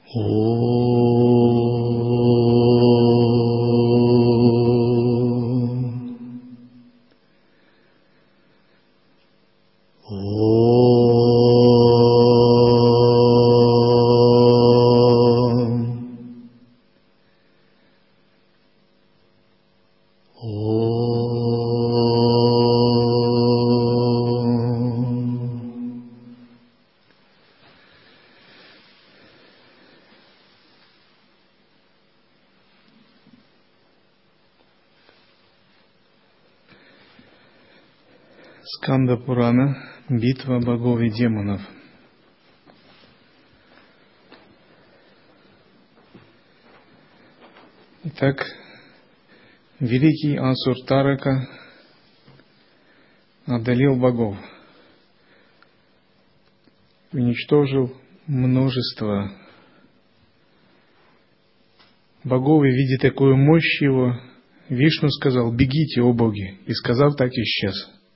Сканда Пурана. Битва богов и демонов. Итак, великий Асур Тарака одолел богов, уничтожил множество богов, и видя такую мощь его, Вишну сказал: «Бегите, о боги!» И сказав так, исчез.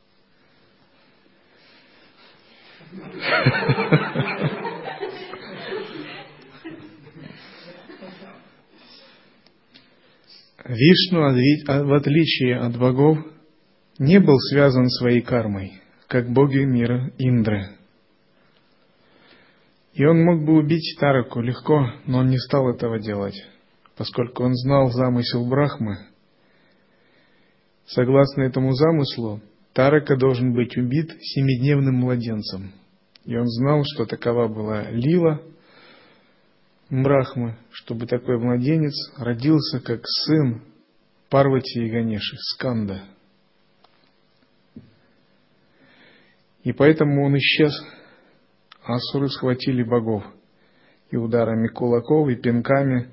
Вишну, в отличие от богов, не был связан своей кармой, как боги мира Индры. И он мог бы убить Тараку легко, но он не стал этого делать, поскольку он знал замысел Брахмы. Согласно этому замыслу, Тарака должен быть убит 7-дневным младенцем. И он знал, что такова была лила Брахмы, чтобы такой младенец родился как сын Парвати и Ганеши, Сканда. И поэтому он исчез. Асуры схватили богов и ударами кулаков, и пинками.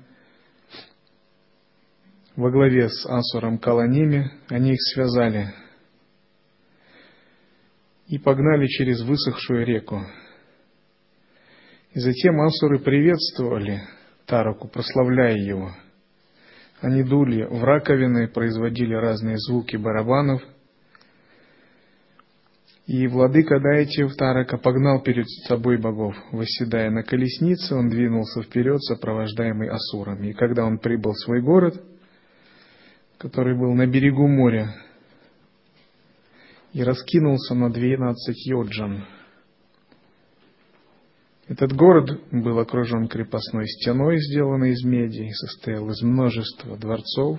Во главе с Асуром Каланими они их связали и погнали через высохшую реку. И затем асуры приветствовали Тараку, прославляя его. Они дули в раковины, производили разные звуки барабанов. И владыка Дайтьев Тарака погнал перед собой богов. Восседая на колеснице, он двинулся вперед, сопровождаемый асурами. И когда он прибыл в свой город, который был на берегу моря, и раскинулся на 12 йоджан. Этот город был окружен крепостной стеной, сделанной из меди, и состоял из множества дворцов.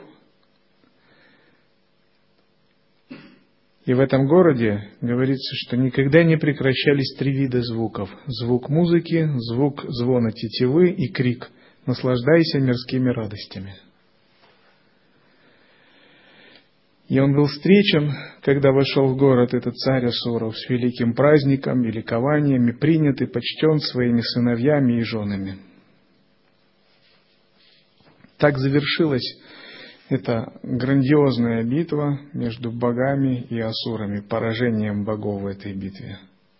И в этом городе говорится, что никогда не прекращались 3 вида звуков: звук музыки, звук звона тетивы и крик «Наслаждайся мирскими радостями». И он был встречен, когда вошел в город этот царь асуров, с великим праздником и ликованием, и принят и почтен своими сыновьями и женами. Так завершилась эта грандиозная битва между богами и асурами, поражением богов в этой битве.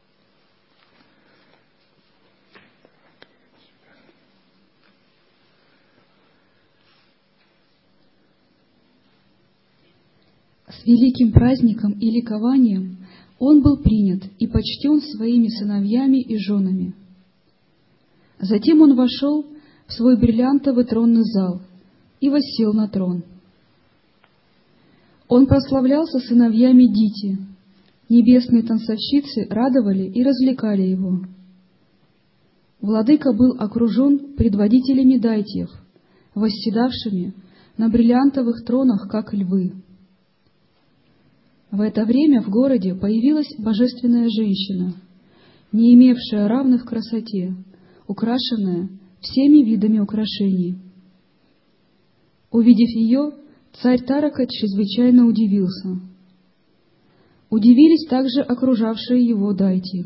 С великим праздником и ликованием он был принят и почтен своими сыновьями и женами. Затем он вошел в свой бриллиантовый тронный зал и воссел на трон. Он прославлялся сыновьями Дити. Небесные танцовщицы радовали и развлекали его. Владыка был окружен предводителями дайтьев, восседавшими на бриллиантовых тронах, как львы. В это время в городе появилась божественная женщина, не имевшая равных в красоте, украшенная всеми видами украшений. Увидев ее, царь Тарака чрезвычайно удивился. Удивились также окружавшие его дайти.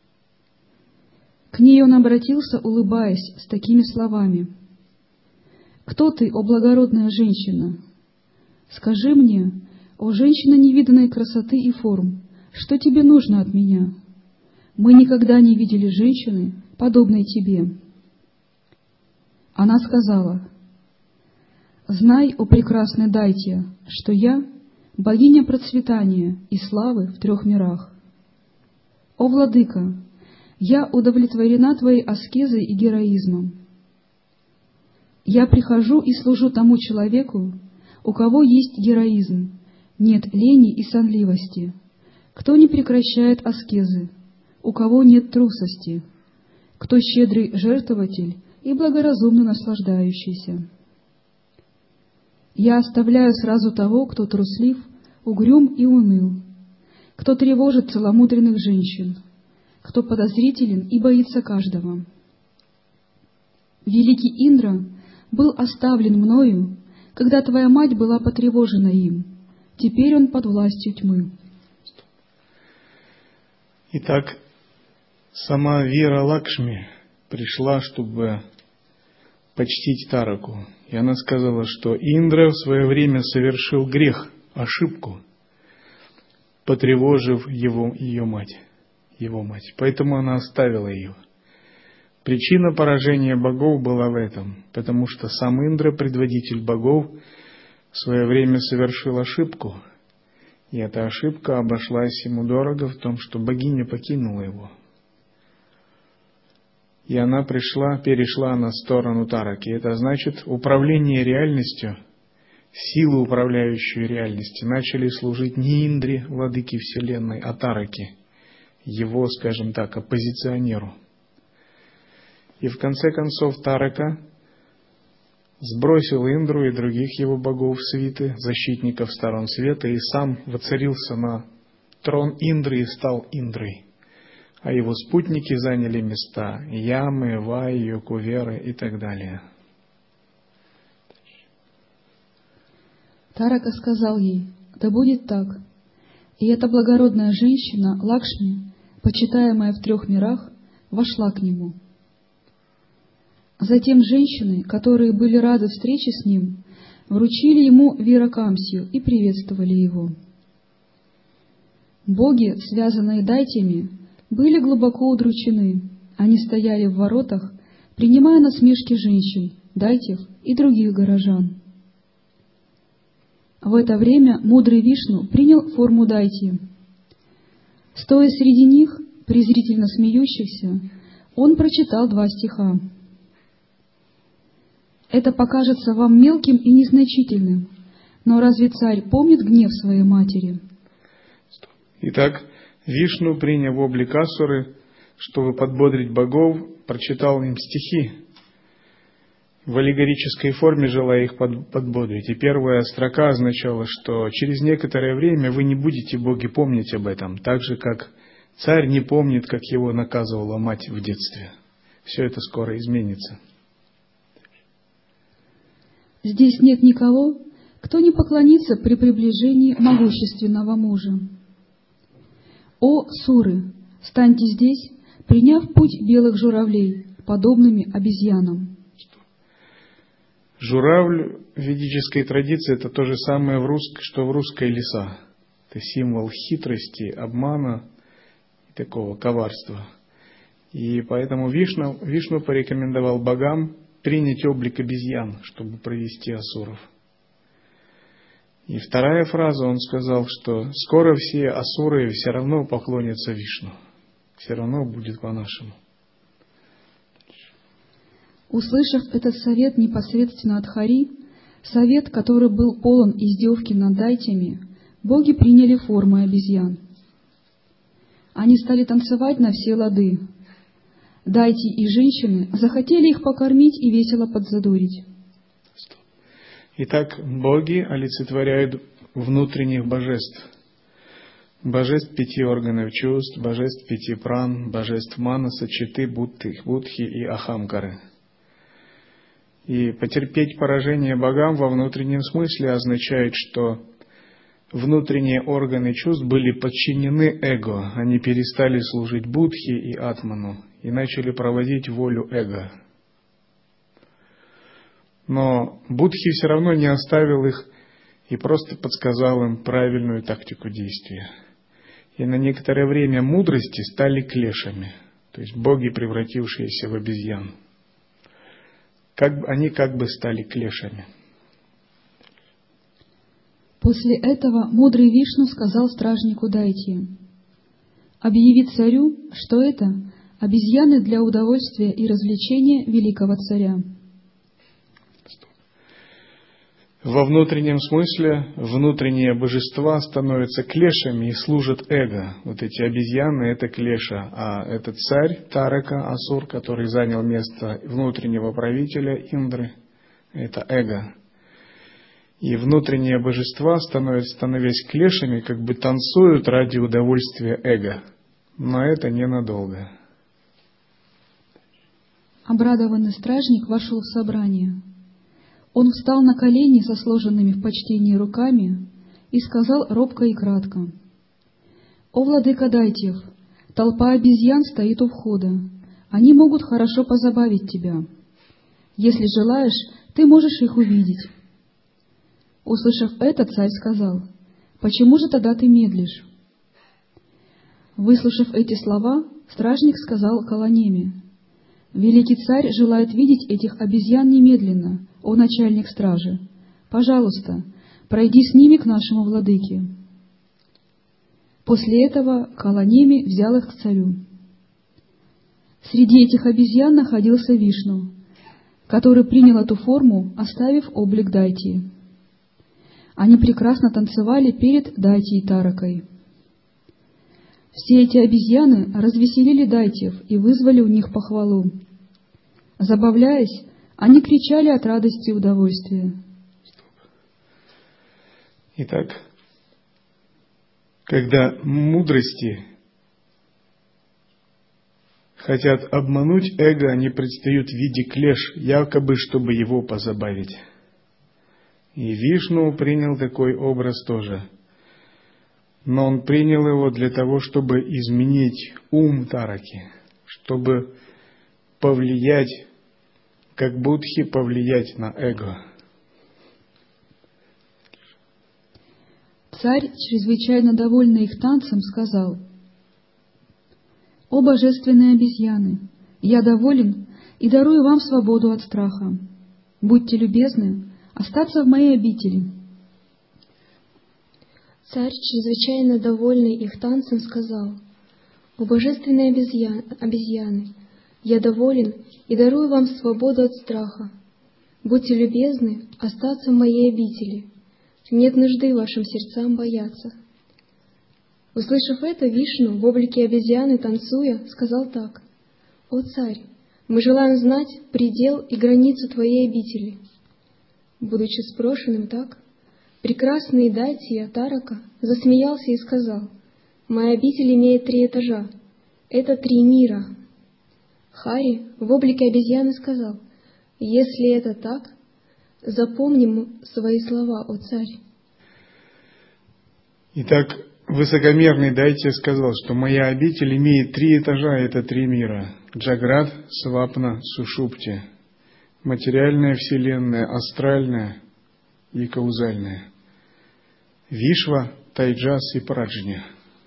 К ней он обратился, улыбаясь, с такими словами: «Кто ты, о благородная женщина? Скажи мне, о женщина невиданной красоты и форм, что тебе нужно от меня? Мы никогда не видели женщины, подобной тебе». Она сказала: «Знай, о прекрасный Дайтья, что я — богиня процветания и славы в 3 мирах. О владыка, я удовлетворена твоей аскезой и героизмом. Я прихожу и служу тому человеку, у кого есть героизм, нет лени и сонливости, кто не прекращает аскезы, у кого нет трусости, кто щедрый жертвователь и благоразумно наслаждающийся. Я оставляю сразу того, кто труслив, угрюм и уныл, кто тревожит целомудренных женщин, кто подозрителен и боится каждого. Великий Индра был оставлен мною, когда твоя мать была потревожена им. Теперь он под властью тьмы. Итак, сама Вира Лакшми пришла, чтобы почтить Тараку. И она сказала, что Индра в свое время совершил грех, ошибку, потревожив ее мать. Поэтому она оставила ее. Причина поражения богов была в этом, потому что сам Индра, предводитель богов, в свое время совершил ошибку, и эта ошибка обошлась ему дорого в том, что богиня покинула его. И она перешла на сторону Тараки. Это значит, управление реальностью, силы, управляющие реальностью, начали служить не Индре, владыке Вселенной, а Тараке, его, скажем так, оппозиционеру. И в конце концов Тарака сбросил Индру и других его богов свиты, защитников сторон света, и сам воцарился на трон Индры и стал Индрой. А его спутники заняли места Ямы, Вайю, Куверы и так далее. Тарака сказал ей: «Да будет так». И эта благородная женщина, Лакшми, почитаемая в 3 мирах, вошла к нему. Затем женщины, которые были рады встрече с ним, вручили ему Виракамсию и приветствовали его. Боги, связанные дайтями, были глубоко удручены. Они стояли в воротах, принимая насмешки женщин, дайтев и других горожан. В это время мудрый Вишну принял форму дайти. Стоя среди них, презрительно смеющихся, он прочитал 2 стиха. «Это покажется вам мелким и незначительным, но разве царь помнит гнев своей матери?» Итак, Вишну, приняв облик Асуры, чтобы подбодрить богов, прочитал им стихи, в аллегорической форме желая их подбодрить. И первая строка означала, что через некоторое время вы не будете, боги, помнить об этом, так же, как царь не помнит, как его наказывала мать в детстве. Все это скоро изменится. Здесь нет никого, кто не поклонится при приближении могущественного мужа. О, суры, станьте здесь, приняв путь белых журавлей, подобными обезьянам. Журавль в ведической традиции — это то же самое, что в русской лиса. Это символ хитрости, обмана и такого коварства. И поэтому Вишну порекомендовал богам принять облик обезьян, чтобы провести асуров. И вторая фраза, он сказал, что скоро все асуры все равно поклонятся Вишну. Все равно будет по-нашему. Услышав этот совет непосредственно от Хари, совет, который был полон издевки над дайтями, боги приняли формы обезьян. Они стали танцевать на все лады. Дайти и женщины захотели их покормить и весело подзадорить. Итак, боги олицетворяют внутренних божеств. Божеств 5 органов чувств, божеств 5 пран, божеств манаса, читы, будхи и ахамкары. И потерпеть поражение богам во внутреннем смысле означает, что внутренние органы чувств были подчинены эго. Они перестали служить будхи и атману и начали проводить волю эго. Но будхи все равно не оставил их и просто подсказал им правильную тактику действия. И на некоторое время мудрости стали клешами, то есть боги, превратившиеся в обезьян. Они как бы стали клешами. После этого мудрый Вишну сказал стражнику Дайти: «Объяви царю, что это обезьяны для удовольствия и развлечения великого царя». Во внутреннем смысле внутренние божества становятся клешами и служат эго. Вот эти обезьяны — это клеша, а этот царь Тарака, Асур, который занял место внутреннего правителя Индры, это эго. И внутренние божества, становясь клешами, как бы танцуют ради удовольствия эго. Но это ненадолго. Обрадованный стражник вошел в собрание. Он встал на колени со сложенными в почтении руками и сказал робко и кратко: «О, владыка Дайтьев, толпа обезьян стоит у входа. Они могут хорошо позабавить тебя. Если желаешь, ты можешь их увидеть». Услышав это, царь сказал: «Почему же тогда ты медлишь?» Выслушав эти слова, стражник сказал Каланеме: «Великий царь желает видеть этих обезьян немедленно, о начальник стражи. Пожалуйста, пройди с ними к нашему владыке». После этого Каланеме взял их к царю. Среди этих обезьян находился Вишну, который принял эту форму, оставив облик Дайтии. Они прекрасно танцевали перед Дайтией Таракой. Все эти обезьяны развеселили Дайтьев и вызвали у них похвалу. Забавляясь, они кричали от радости и удовольствия. Итак, когда мудрости хотят обмануть эго, они предстают в виде клеш, якобы, чтобы его позабавить. И Вишну принял такой образ тоже. Но он принял его для того, чтобы изменить ум Тараки, чтобы повлиять, как Будхи, повлиять на эго. Царь, чрезвычайно довольный их танцем, сказал: «О божественные обезьяны, я доволен и дарую вам свободу от страха. Будьте любезны остаться в моей обители». Царь, чрезвычайно довольный их танцем, сказал: «О божественные обезьяны, я доволен и дарую вам свободу от страха. Будьте любезны остаться в моей обители. Нет нужды вашим сердцам бояться». Услышав это, Вишну в облике обезьяны, танцуя, сказал так: «О царь, мы желаем знать предел и границу твоей обители». Будучи спрошенным так, прекрасный Дайтия Тарака засмеялся и сказал: «Моя обитель имеет 3 этажа. Это 3 мира». Хари в облике обезьяны сказал: «Если это так, запомним свои слова, о царь». Итак, высокомерный Дайтия сказал, что моя обитель имеет 3 этажа, это 3 мира. Джаграт, Свапна, Сушупти. Материальная вселенная, астральная и каузальная. Вишва, Тайджас и Праджня.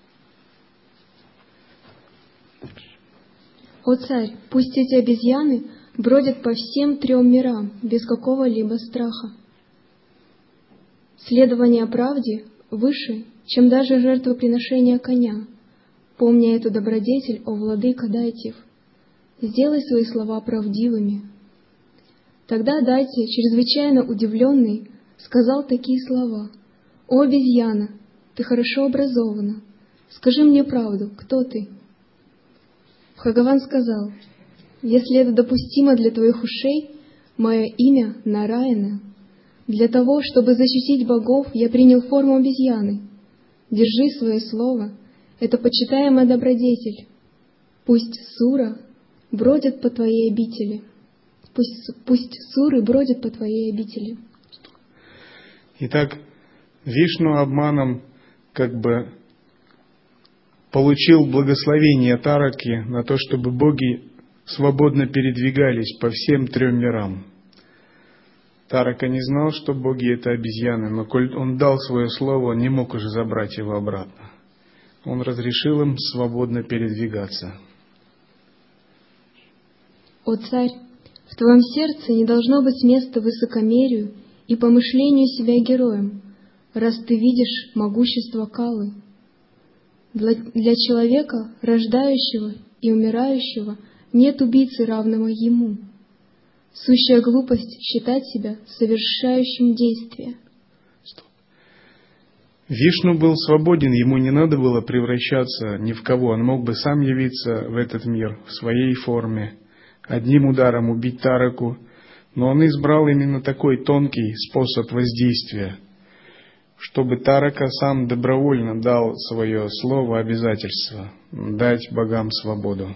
О царь, пусть эти обезьяны бродят по всем 3 мирам без какого-либо страха. Следование правде выше, чем даже жертвоприношение коня. Помня эту добродетель, о владыка Дайтьев, сделай свои слова правдивыми. Тогда Дайтия, чрезвычайно удивленный, сказал такие слова: «О обезьяна, ты хорошо образована. Скажи мне правду, кто ты?» Бхагаван сказал: «Если это допустимо для твоих ушей, мое имя Нараяна. Для того, чтобы защитить богов, я принял форму обезьяны. Держи свое слово, это почитаемая добродетель. Пусть сура бродят по твоей обители. Пусть суры бродят по твоей обители». Итак, Вишну обманом как бы получил благословение Тараки на то, чтобы боги свободно передвигались по всем 3 мирам. Тарака не знал, что боги — это обезьяны, но коль он дал свое слово, он не мог уже забрать его обратно. Он разрешил им свободно передвигаться. О царь, в твоем сердце не должно быть места высокомерию и помышлению себя героем, раз ты видишь могущество Калы. Для человека, рождающего и умирающего, нет убийцы, равного ему. Сущая глупость считать себя совершающим действие. Вишну был свободен, ему не надо было превращаться ни в кого. Он мог бы сам явиться в этот мир в своей форме, одним ударом убить Тараку, но он избрал именно такой тонкий способ воздействия, чтобы Тарака сам добровольно дал свое слово обязательство дать богам свободу.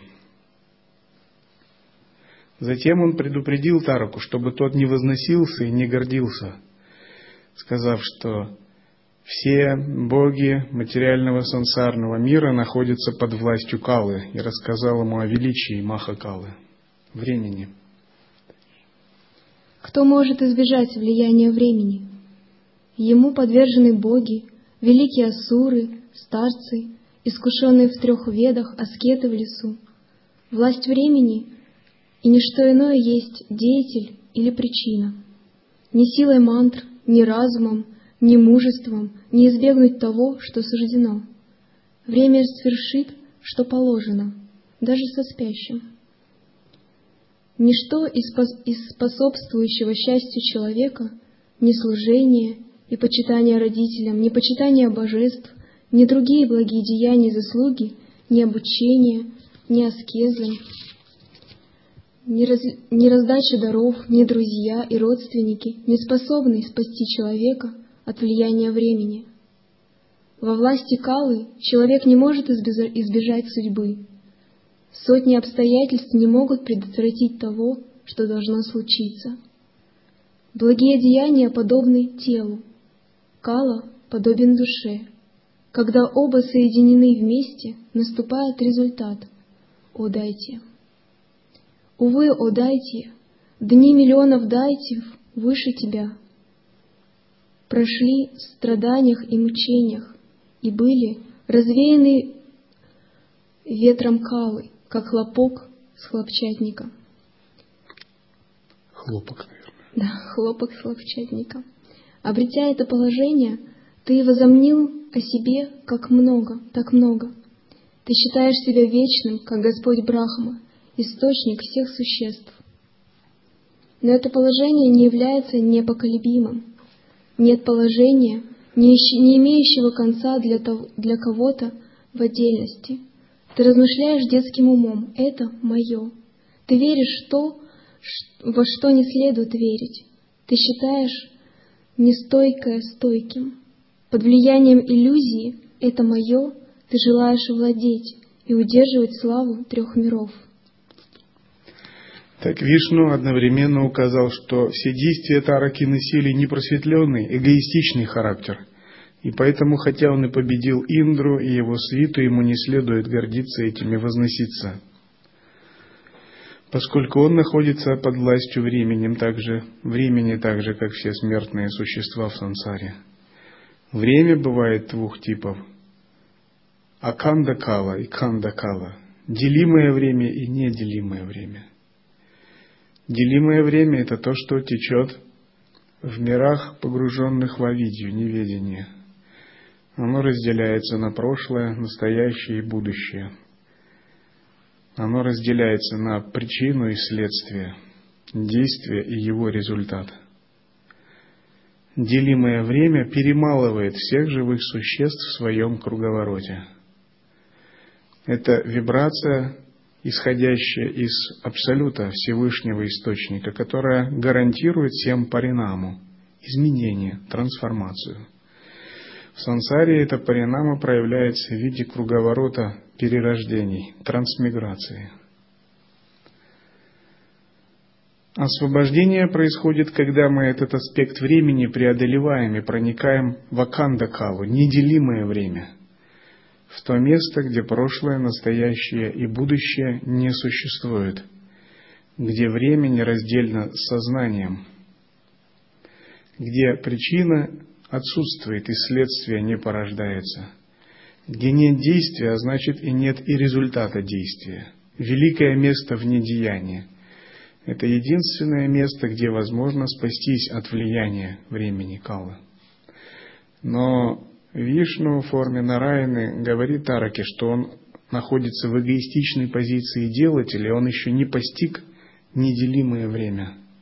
Затем он предупредил Тараку, чтобы тот не возносился и не гордился, сказав, что все боги материального сансарного мира находятся под властью Калы, и рассказал ему о величии Махакалы, времени. Кто может избежать влияния времени? Ему подвержены боги, великие асуры, старцы, искушенные в 3 ведах, аскеты в лесу. Власть времени и ничто иное есть деятель или причина. Ни силой мантр, ни разумом, ни мужеством не избегнуть того, что суждено. Время свершит, что положено, даже со спящим. Ничто из способствующего счастью человека, ни служение и почитание родителям, ни почитание божеств, ни другие благие деяния и заслуги, ни обучение, ни аскезы, ни раздача даров, ни друзья и родственники не способны спасти человека от влияния времени. Во власти Калы человек не может избежать судьбы. Сотни обстоятельств не могут предотвратить того, что должно случиться. Благие деяния подобны телу, Кала подобен душе. Когда оба соединены вместе, наступает результат — о дайте. Увы, о дайте, дни миллионов дайтев выше тебя прошли в страданиях и мучениях и были развеяны ветром Калы, как хлопок с хлопчатника. Хлопок, наверное. Да, хлопок с хлопчатника. Обретя это положение, ты возомнил о себе как много, так много. Ты считаешь себя вечным, как Господь Брахма, источник всех существ. Но это положение не является непоколебимым. Нет положения, не имеющего конца для кого-то в отдельности. Ты размышляешь детским умом: это мое. Ты веришь в то, во что не следует верить. Ты считаешь нестойкое стойким. Под влиянием иллюзии «это мое» ты желаешь овладеть и удерживать славу 3 миров. Так Вишну одновременно указал, что все действия Тараки носили непросветленный, эгоистичный характер, и поэтому, хотя он и победил Индру и его свиту, ему не следует гордиться этим и возноситься, поскольку он находится под властью времени, так же, как все смертные существа в сансаре. Время бывает 2 типов — аканда-кала и канда-кала, делимое время и неделимое время. Делимое время — это то, что течет в мирах, погруженных в авидью, неведение. Оно разделяется на прошлое, настоящее и будущее. Оно разделяется на причину и следствие, действие и его результат. Делимое время перемалывает всех живых существ в своем круговороте. Это вибрация, исходящая из Абсолюта, Всевышнего Источника, которая гарантирует всем паринаму, изменение, трансформацию. В сансаре эта паринама проявляется в виде круговорота перерождений, трансмиграции. Освобождение происходит, когда мы этот аспект времени преодолеваем и проникаем в аканда-калу, неделимое время, в то место, где прошлое, настоящее и будущее не существует, где время нераздельно с сознанием, где причина отсутствует и следствие не порождается, где нет действия, а значит и нет и результата действия. Великое место вне деяния. Это единственное место, где возможно спастись от влияния времени Калы. Но Вишну в форме Нараяны говорит Тараке, что он находится в эгоистичной позиции делателя, и он еще не постиг неделимое время,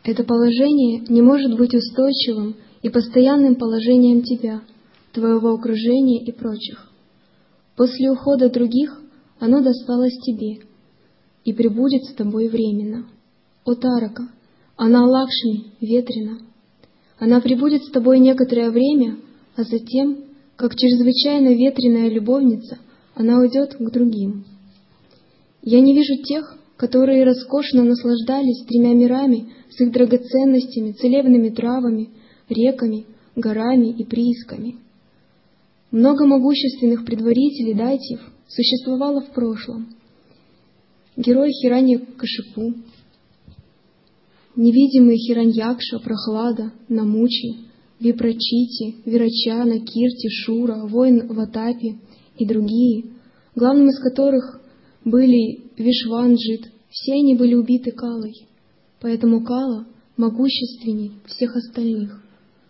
Это положение не может быть устойчивым и постоянным положением тебя, твоего окружения и прочих. После ухода других оно досталось тебе и пребудет с тобой временно. О Тарака, она Лакшми, ветрена. Она пребудет с тобой некоторое время, а затем, как чрезвычайно ветреная любовница, она уйдет к другим. Я не вижу тех, которые роскошно наслаждались тремя мирами с их драгоценностями, целебными травами, реками, горами и приисками. Много могущественных предварителей дайтьев существовало в прошлом. Герой Хираньякашипу, невидимые Хираньякша, Прохлада, Намучи, Випрачити, Вирачана, Кирти, Шура, воин Ватапи и другие, главным из которых были Вишванджит, все они были убиты Калой, поэтому Кала могущественней всех остальных.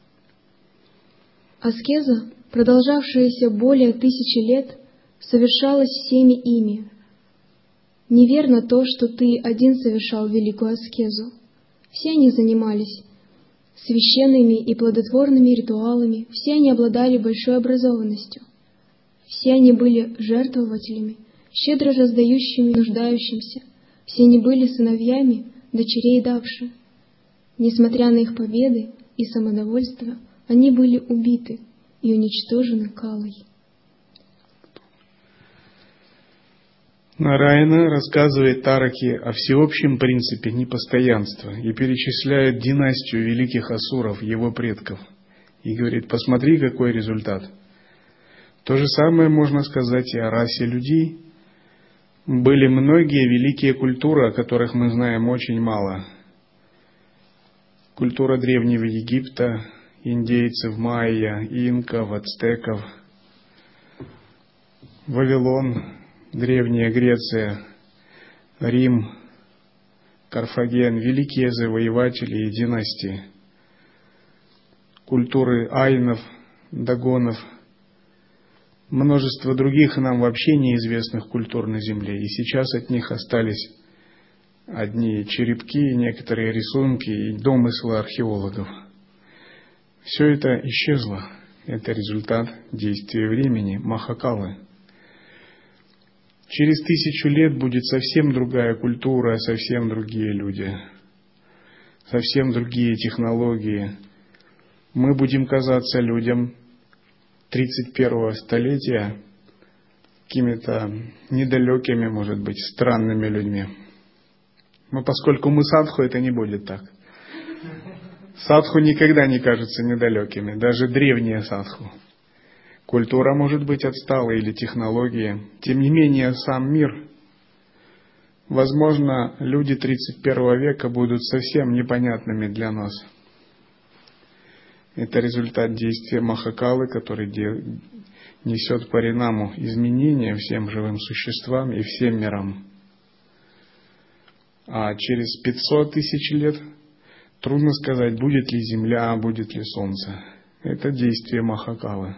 Аскеза, продолжавшаяся более 1000 лет, совершалась всеми ими. Неверно то, что ты один совершал великую аскезу. Все они занимались священными и плодотворными ритуалами, все они обладали большой образованностью, все они были жертвователями, щедро раздающими нуждающимся, все они были сыновьями дочерей Давши. Несмотря на их победы и самодовольство, они были убиты и уничтожены Калой. Нараяна рассказывает Тараке о всеобщем принципе непостоянства и перечисляет династию великих асуров, его предков, и говорит: посмотри, какой результат. То же самое можно сказать и о расе людей. Были многие великие культуры, о которых мы знаем очень мало. Культура древнего Египта, индейцев, майя, инков, ацтеков, Вавилон, Древняя Греция, Рим, Карфаген, великие завоеватели и династии, культуры айнов, дагонов, множество других нам вообще неизвестных культур на Земле, и сейчас от них остались одни черепки, некоторые рисунки и домыслы археологов. Все это исчезло. Это результат действия времени, Махакалы. Через 1000 лет будет совсем другая культура, совсем другие люди, совсем другие технологии. Мы будем казаться людям 31-го столетия какими-то недалекими, может быть, странными людьми. Но поскольку мы садху, это не будет так. Садху никогда не кажутся недалекими, даже древние садху. Культура может быть отсталой или технологии. Тем не менее, сам мир, возможно, люди 31 века будут совсем непонятными для нас. Это результат действия Махакалы, который несет паринаму, изменения всем живым существам и всем мирам. А через 500 тысяч лет трудно сказать, будет ли Земля, будет ли Солнце. Это действие Махакалы.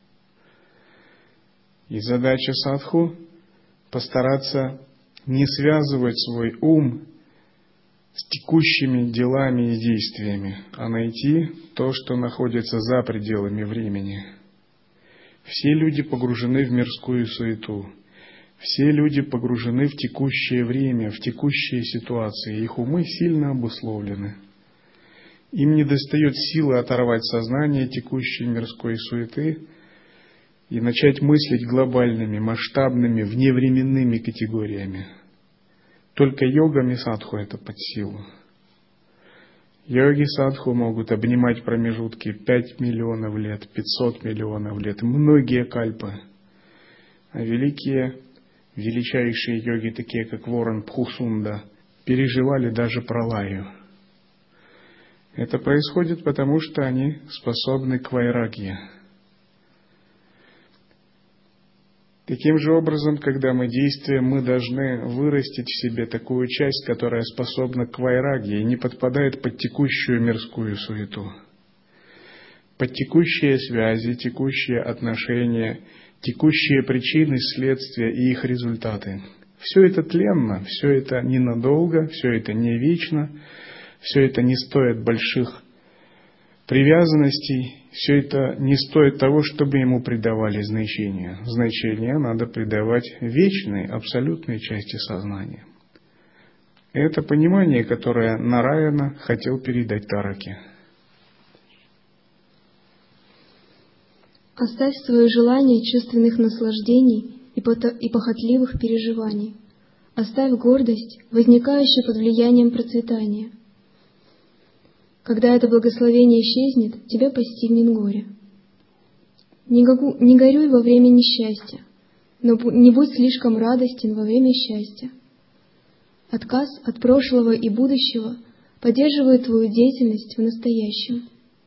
И задача садху – постараться не связывать свой ум с текущими делами и действиями, а найти то, что находится за пределами времени. Все люди погружены в мирскую суету. Все люди погружены в текущее время, в текущие ситуации. Их умы сильно обусловлены. Им недостает силы оторвать сознание текущей мирской суеты и начать мыслить глобальными, масштабными, вневременными категориями. Только йогам и садху это под силу. Йоги садху могут обнимать промежутки 5 миллионов лет, 500 миллионов лет, многие кальпы. А величайшие йоги, такие как Ворон Пхусунда, переживали даже пралаю. Это происходит потому, что они способны к вайрагье. Таким же образом, когда мы действуем, мы должны вырастить в себе такую часть, которая способна к вайрагье и не подпадает под текущую мирскую суету. Под текущие связи, текущие отношения, текущие причины, следствия и их результаты. Все это тленно, все это ненадолго, все это не вечно, все это не стоит больших привязанностей, все это не стоит того, чтобы ему придавали значение. Значение надо придавать вечной, абсолютной части сознания. Это понимание, которое Нараяна хотел передать Тараке. Оставь свое желание чувственных наслаждений и похотливых переживаний. Оставь гордость, возникающую под влиянием процветания. Когда это благословение исчезнет, тебя постигнет горе. Не горюй во время несчастья, но не будь слишком радостен во время счастья. Отказ от прошлого и будущего поддерживает твою деятельность в настоящем.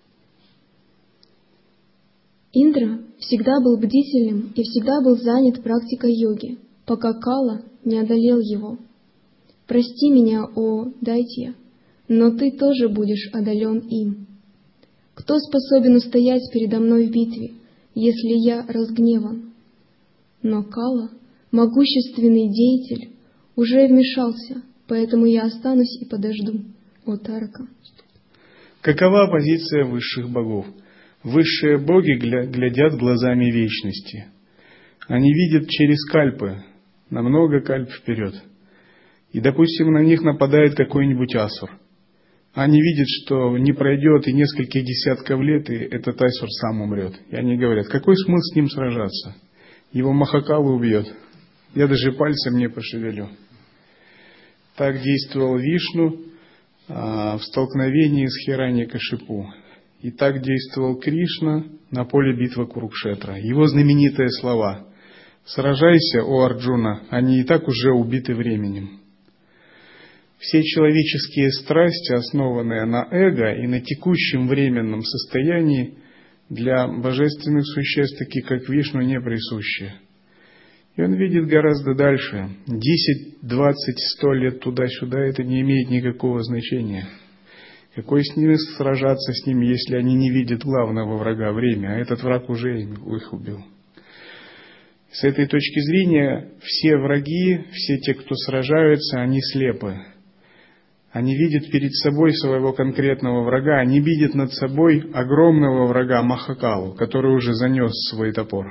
Индра всегда был бдительным и всегда был занят практикой йоги, пока Кала не одолел его. Прости меня, о Дайтья, но ты тоже будешь одолен им. Кто способен устоять передо мной в битве, если я разгневан? Но Кала, могущественный деятель, уже вмешался, поэтому я останусь и подожду, о Тарака. Какова позиция высших богов? Высшие боги глядят глазами вечности. Они видят через кальпы, на много кальп вперед. И, допустим, на них нападает какой-нибудь асур. Они видят, что не пройдет и нескольких десятков лет, и этот асур сам умрет. И они говорят, какой смысл с ним сражаться? Его Махакала убьет. Я даже пальцем не пошевелю. Так действовал Вишну в столкновении с Хираньякашипу. И так действовал Кришна на поле битвы Курукшетра. Его знаменитые слова: «Сражайся, о Арджуна, они и так уже убиты временем». Все человеческие страсти, основанные на эго и на текущем временном состоянии, для божественных существ, таких как Вишну, не присущи. И он видит гораздо дальше. 10, 20, 100 лет туда-сюда это не имеет никакого значения. Какой с ними сражаться с ними, если они не видят главного врага — время, а этот враг уже их убил. С этой точки зрения все враги, все те, кто сражаются, они слепы. Они видят перед собой своего конкретного врага, они видят над собой огромного врага Махакалу, который уже занес свой топор.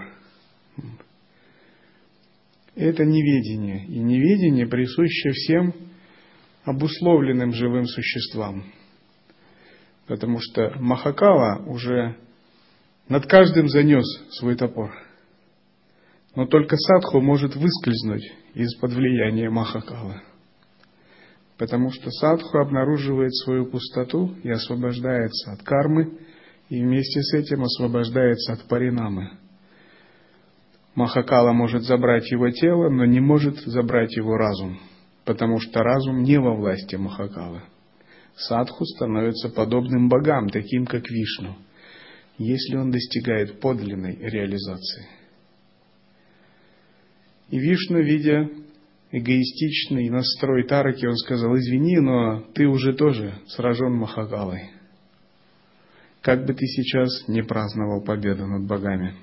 Это неведение, и неведение присуще всем обусловленным живым существам. Потому что Махакала уже над каждым занес свой топор. Но только садху может выскользнуть из-под влияния Махакала. Потому что садху обнаруживает свою пустоту и освобождается от кармы, и вместе с этим освобождается от паринамы. Махакала может забрать его тело, но не может забрать его разум, потому что разум не во власти Махакалы. Садху становится подобным богам, таким как Вишну, если он достигает подлинной реализации. И Вишну, видя эгоистичный настрой Тараки, он сказал: извини, но ты уже тоже сражен Махакалой. Как бы ты сейчас не праздновал победу над богами.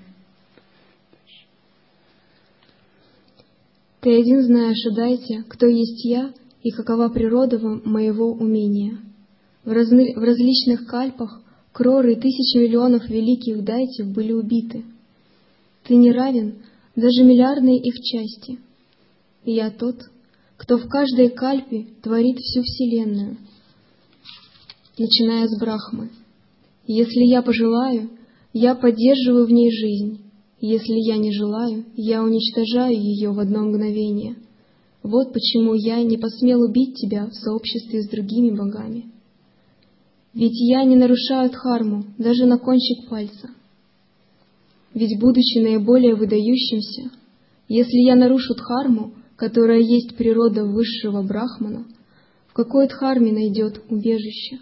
Ты один знаешь, Адайте, кто есть я и какова природа моего умения. В различных кальпах кроры и тысячи миллионов великих дайтев были убиты. Ты не равен даже миллиардной их части. И я тот, кто в каждой кальпе творит всю Вселенную, начиная с Брахмы. Если я пожелаю, я поддерживаю в ней жизнь. Если я не желаю, я уничтожаю ее в одно мгновение. Вот почему я не посмел убить тебя в сообществе с другими богами. Ведь я не нарушаю дхарму даже на кончик пальца. Ведь, будучи наиболее выдающимся, если я нарушу дхарму, которая есть природа высшего брахмана, в какой дхарме найдет убежище?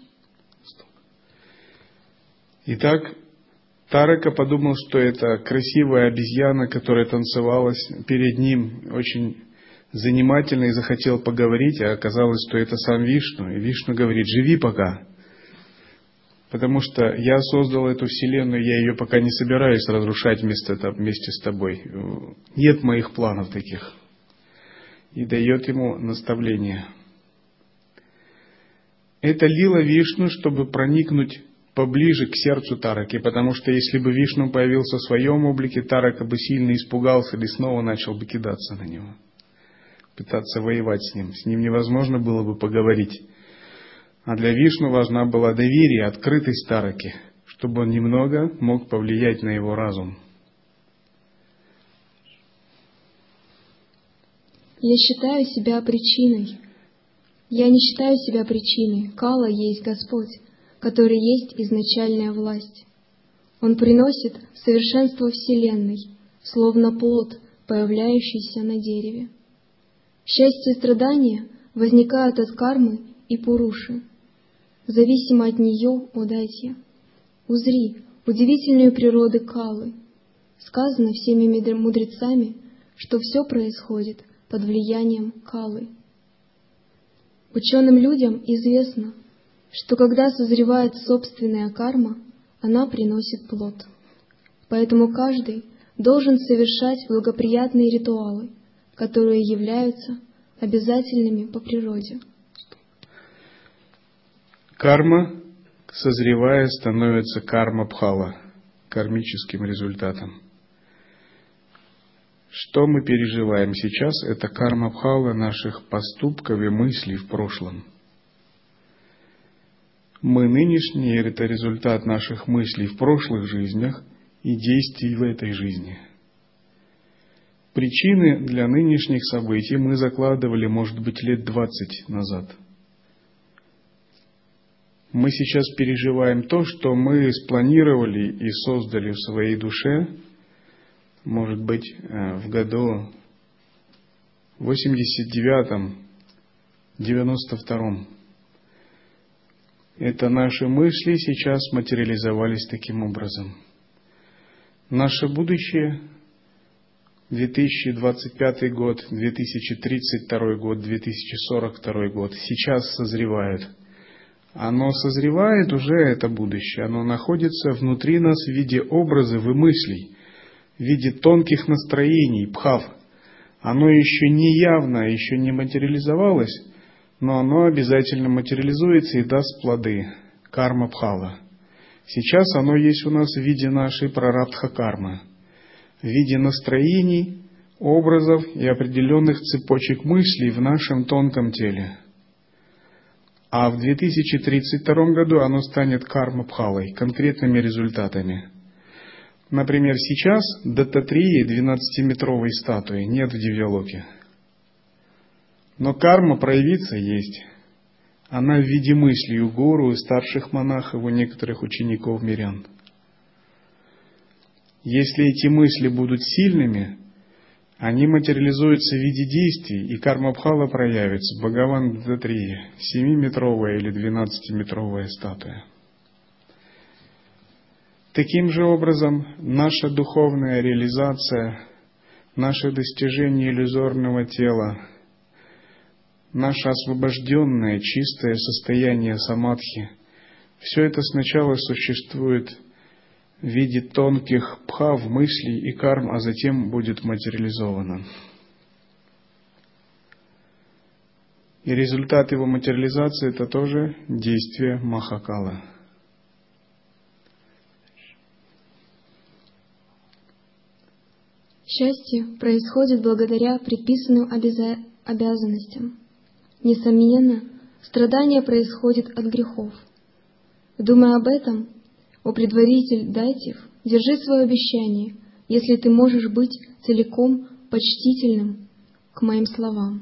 Итак, Тарака подумал, что это красивая обезьяна, которая танцевалась перед ним очень занимательно, и захотел поговорить, а оказалось, что это сам Вишну. И Вишну говорит: живи пока, потому что я создал эту вселенную, я ее пока не собираюсь разрушать вместе с тобой. Нет моих планов таких. И дает ему наставление. Это лила Вишну, чтобы проникнуть поближе к сердцу Тараки, потому что если бы Вишну появился в своем облике, Тарака бы сильно испугался или снова начал бы кидаться на него, пытаться воевать с ним невозможно было бы поговорить. А для Вишну важна была доверие, открытость Тараки, чтобы он немного мог повлиять на его разум. Я не считаю себя причиной. Кала есть Господь, который есть изначальная власть. Он приносит совершенство Вселенной, словно плод, появляющийся на дереве. Счастье и страдания возникают от кармы и пуруши. Зависимо от нее, о дайтья, узри удивительную природу Калы. Сказано всеми мудрецами, что все происходит под влиянием Калы. Ученым людям известно, что когда созревает собственная карма, она приносит плод. Поэтому каждый должен совершать благоприятные ритуалы, которые являются обязательными по природе. Карма, созревая, становится карма-бхала, кармическим результатом. Что мы переживаем сейчас, это карма-бхала наших поступков и мыслей в прошлом. Мы нынешние – это результат наших мыслей в прошлых жизнях и действий в этой жизни. Причины для нынешних событий мы закладывали, может быть, лет 20 назад. Мы сейчас переживаем то, что мы спланировали и создали в своей душе, может быть, в году 89-м, 92-м. Это наши мысли сейчас материализовались таким образом. Наше будущее, 2025 год, 2032 год, 2042 год, сейчас созревает. Оно созревает уже, это будущее, оно находится внутри нас в виде образов и мыслей, в виде тонких настроений, бхав. Оно еще не явно, еще не материализовалось, но оно обязательно материализуется и даст плоды, карма бхала. Сейчас оно есть у нас в виде нашей прарабдха кармы, в виде настроений, образов и определенных цепочек мыслей в нашем тонком теле. А в 2032 году оно станет карма-бхалой, конкретными результатами. Например, сейчас Даттатрии 12-метровой статуи нет в Дивьялоке. Но карма проявиться есть. Она в виде мыслей у гуру, у старших монахов, у некоторых учеников мирян. Если эти мысли будут сильными, они материализуются в виде действий, и карма-бхала проявится. Бхагаван Даттатрия, 7-метровая или 12-метровая статуя. Таким же образом, наша духовная реализация, наше достижение иллюзорного тела, наше освобожденное, чистое состояние самадхи, все это сначала существует в виде тонких бхав, мыслей и карм, а затем будет материализовано. И результат его материализации – это тоже действие Махакала. Счастье происходит благодаря предписанным обязанностям. Несомненно, страдание происходит от грехов. Думая об этом, о предваритель дайтев, держи свое обещание, если ты можешь быть целиком почтительным к моим словам.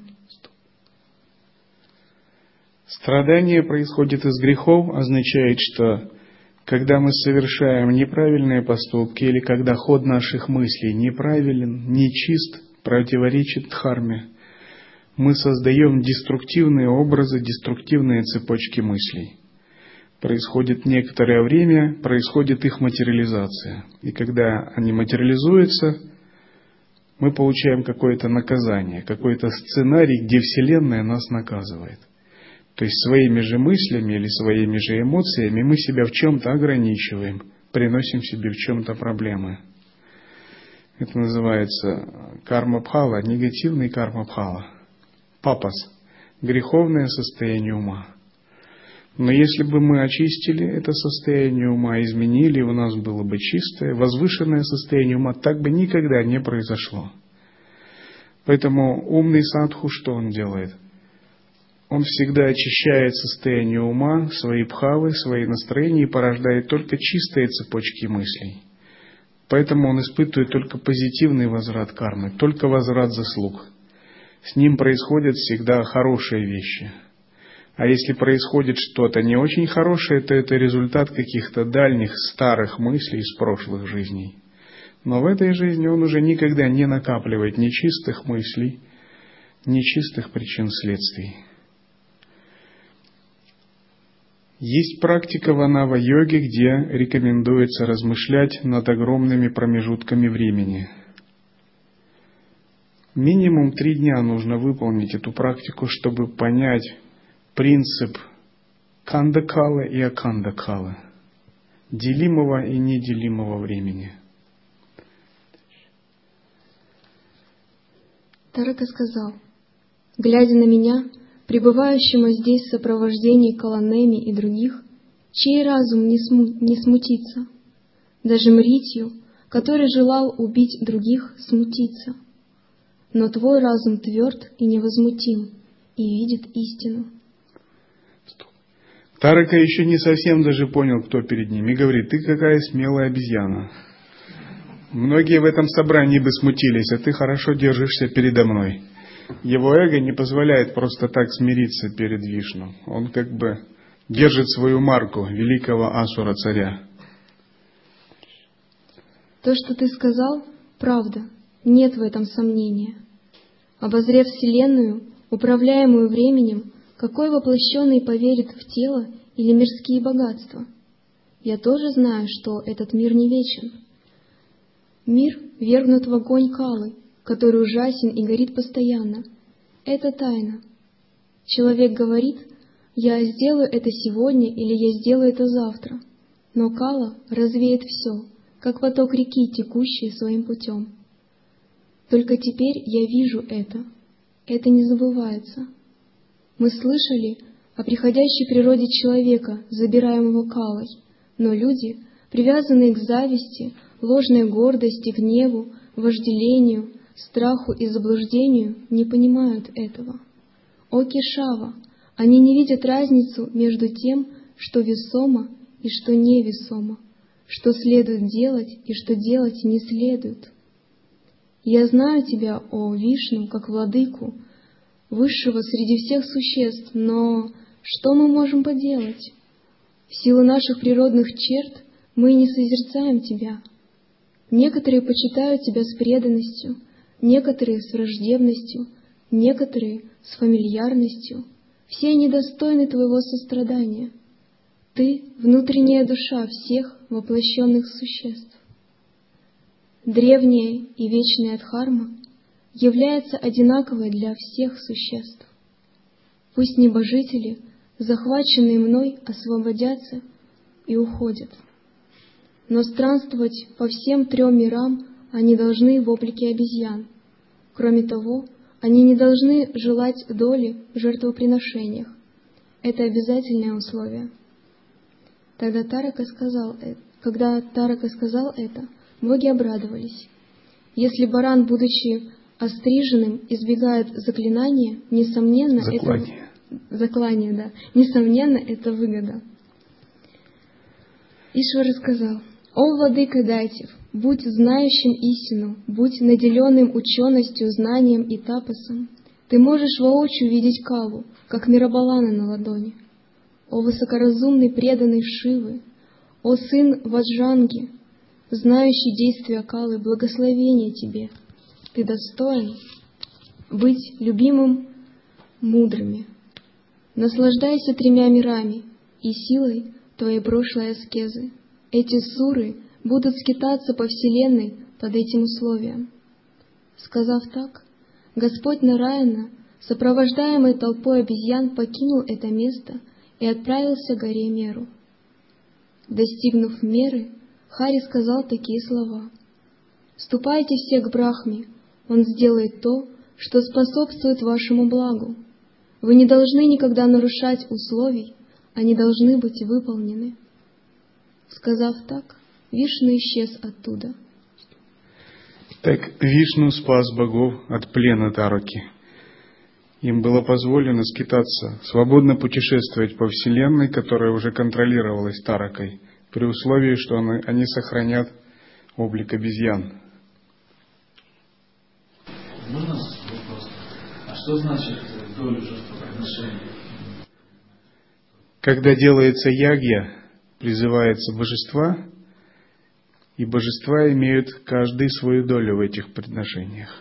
Страдание происходит из грехов означает, что когда мы совершаем неправильные поступки или когда ход наших мыслей неправилен, нечист, противоречит дхарме, мы создаем деструктивные образы, деструктивные цепочки мыслей. Происходит некоторое время, происходит их материализация. И когда они материализуются, мы получаем какое-то наказание, какой-то сценарий, где Вселенная нас наказывает. То есть своими же мыслями или своими же эмоциями мы себя в чем-то ограничиваем, приносим себе в чем-то проблемы. Это называется карма-бхала, негативный карма-бхала. Папас – греховное состояние ума. Но если бы мы очистили это состояние ума, изменили, у нас было бы чистое, возвышенное состояние ума, так бы никогда не произошло. Поэтому умный садху что он делает? Он всегда очищает состояние ума, свои бхавы, свои настроения и порождает только чистые цепочки мыслей. Поэтому он испытывает только позитивный возврат кармы, только возврат заслуг. С ним происходят всегда хорошие вещи. А если происходит что-то не очень хорошее, то это результат каких-то дальних, старых мыслей из прошлых жизней. Но в этой жизни он уже никогда не накапливает ни чистых мыслей, ни чистых причин следствий. Есть практика в анава-йоге, где рекомендуется размышлять над огромными промежутками времени. Минимум 3 дня нужно выполнить эту практику, чтобы понять принцип кандакалы и акандакалы, делимого и неделимого времени. Тарака сказал: «Глядя на меня, пребывающему здесь в сопровождении Каланеми и других, чей разум не смутится, даже Мритью, который желал убить других, смутится. Но твой разум тверд и невозмутим, и видит истину». Тарака еще не совсем даже понял, кто перед ним, и говорит: ты какая смелая обезьяна. Многие в этом собрании бы смутились, а ты хорошо держишься передо мной. Его эго не позволяет просто так смириться перед Вишну. Он как бы держит свою марку великого асура-царя. То, что ты сказал, правда, нет в этом сомнения. Обозрев Вселенную, управляемую временем, какой воплощенный поверит в тело или мирские богатства? Я тоже знаю, что этот мир не вечен. Мир вергнут в огонь Калы, который ужасен и горит постоянно. Это тайна. Человек говорит: я сделаю это сегодня или я сделаю это завтра. Но Кала развеет все, как поток реки, текущий своим путем. Только теперь я вижу это. Это не забывается. Мы слышали о приходящей природе человека, забираемого Калой, но люди, привязанные к зависти, ложной гордости, гневу, вожделению, страху и заблуждению, не понимают этого. О Кешава, они не видят разницу между тем, что весомо и что невесомо, что следует делать и что делать не следует. Я знаю тебя, о Вишну, как владыку, высшего среди всех существ, но что мы можем поделать? В силу наших природных черт мы не созерцаем тебя. Некоторые почитают тебя с преданностью, некоторые с враждебностью, некоторые с фамильярностью. Все они достойны твоего сострадания. Ты — внутренняя душа всех воплощенных существ. Древняя и вечная дхарма является одинаковой для всех существ. Пусть небожители, захваченные мной, освободятся и уходят. Но странствовать по всем 3 мирам они должны в облике обезьян. Кроме того, они не должны желать доли в жертвоприношениях. Это обязательное условие. Когда Тарака сказал это, боги обрадовались. Если баран, будучи остриженным, избегает заклинания, несомненно, несомненно, это выгода. Ишвара сказал: «О, владыка дайтев, будь знающим истину, будь наделенным ученостью, знанием и тапасом. Ты можешь воочию видеть Калу, как Мирабалана на ладони. О, высокоразумный преданный Шивы, о сын Ваджранги, знающий действия Калы, благословение тебе. Ты достоин быть любимым мудрыми. Наслаждайся 3 мирами и силой твоей прошлой аскезы. Эти суры будут скитаться по вселенной под этим условием». Сказав так, Господь Нараяна, сопровождаемый толпой обезьян, покинул это место и отправился к горе Меру. Достигнув Меры, Хари сказал такие слова: «Ступайте все к Брахме, он сделает то, что способствует вашему благу. Вы не должны никогда нарушать условий, они должны быть выполнены». Сказав так, Вишну исчез оттуда. Так Вишну спас богов от плена Тараки. Им было позволено скитаться, свободно путешествовать по Вселенной, которая уже контролировалась Таракой, при условии, что они сохранят облик обезьян. Можно вопрос? А что значит доля жертвоприношения? Когда делается ягья, призывается божества, и божества имеют каждый свою долю в этих приношениях.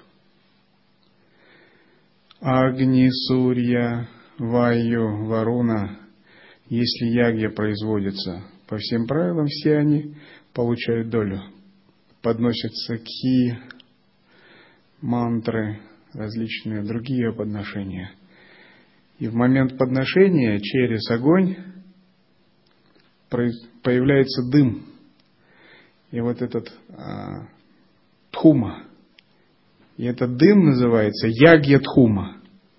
Агни, Сурья, Ваю, Варуна, если ягья производится по всем правилам, все они получают долю. Подносятся кхи, мантры, различные другие подношения. И в момент подношения через огонь появляется дым. И вот этот тхума. И этот дым называется ягья тхума.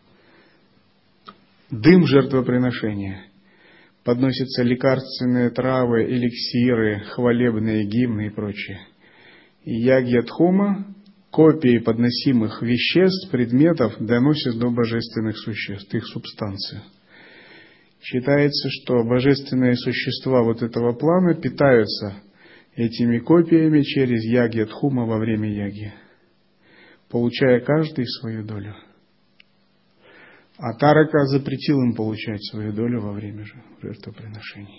Дым жертвоприношения. Подносятся лекарственные травы, эликсиры, хвалебные гимны и прочее. И ягья тхума, копии подносимых веществ, предметов, доносят до божественных существ, их субстанцию. Считается, что божественные существа вот этого плана питаются этими копиями через ягья тхума во время ягьи, получая каждый свою долю. А Тарака запретил им получать свою долю во время жертвоприношений.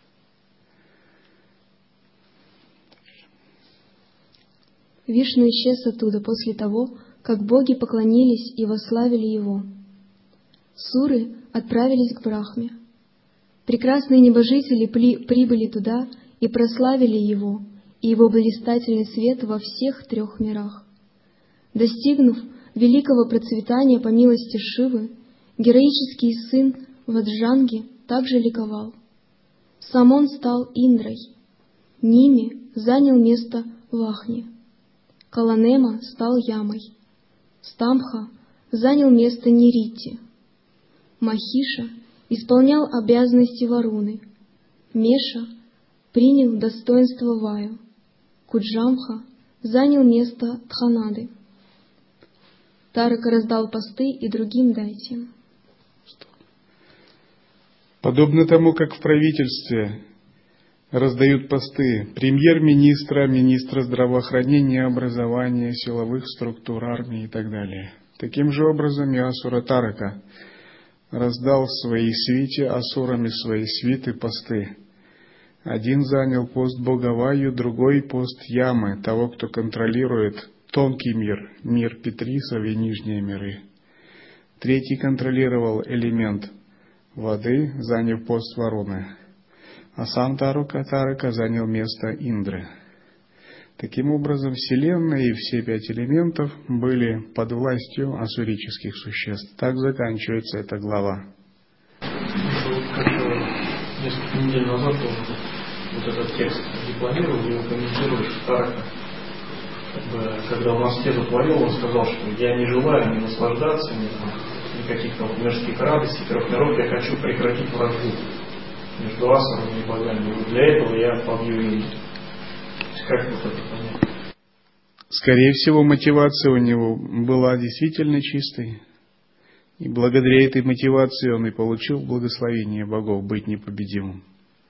Вишну исчез оттуда после того, как боги поклонились и восславили его. Суры отправились к Брахме. Прекрасные небожители прибыли туда и прославили его и его блистательный свет во всех 3 мирах. Достигнув великого процветания по милости Шивы, героический сын Ваджранги также ликовал. Сам он стал Индрой, Ними занял место Вахни, Каланема стал Ямой, Стамха занял место Нирити, Махиша исполнял обязанности Варуны, Меша принял достоинство Ваю, Куджамха занял место Дханады. Тарака раздал посты и другим дайтям. Подобно тому, как в правительстве раздают посты премьер-министра, министра здравоохранения, образования, силовых структур, армии и так далее. Таким же образом и Асура Тарака раздал своей свите, асурами своей свиты посты. Один занял пост бога Ваю, другой пост Ямы, того, кто контролирует тонкий мир, мир Петрисов и нижние миры. Третий контролировал элемент воды, заняв пост Варуны. А сам Тарака занял место Индры. Таким образом, Вселенная и все 5 элементов были под властью асурических существ. Так заканчивается эта глава. Несколько недель назад тоже вот этот текст декламировал, его комментируешь, Тарака. Когда у нас Теза творил, он сказал, что я не желаю ни наслаждаться, ни каких-то мирских радостей, 3 миров, я хочу прекратить вражду между асурами и богами. И для этого я побью Индру. Как вот это понять? Скорее всего, мотивация у него была действительно чистой. И благодаря этой мотивации он и получил благословение богов быть непобедимым.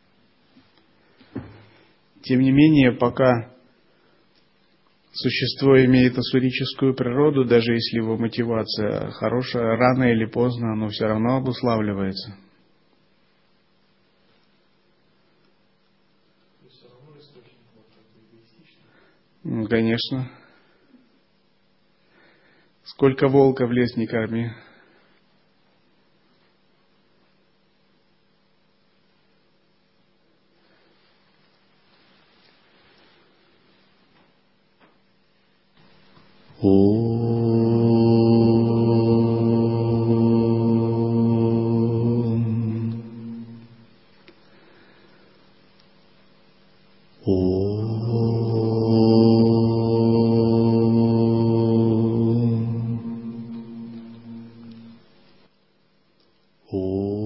Тем не менее, пока существо имеет асурическую природу, даже если его мотивация хорошая, рано или поздно оно все равно обуславливается. Конечно. Сколько волка в лес не корми. Oh.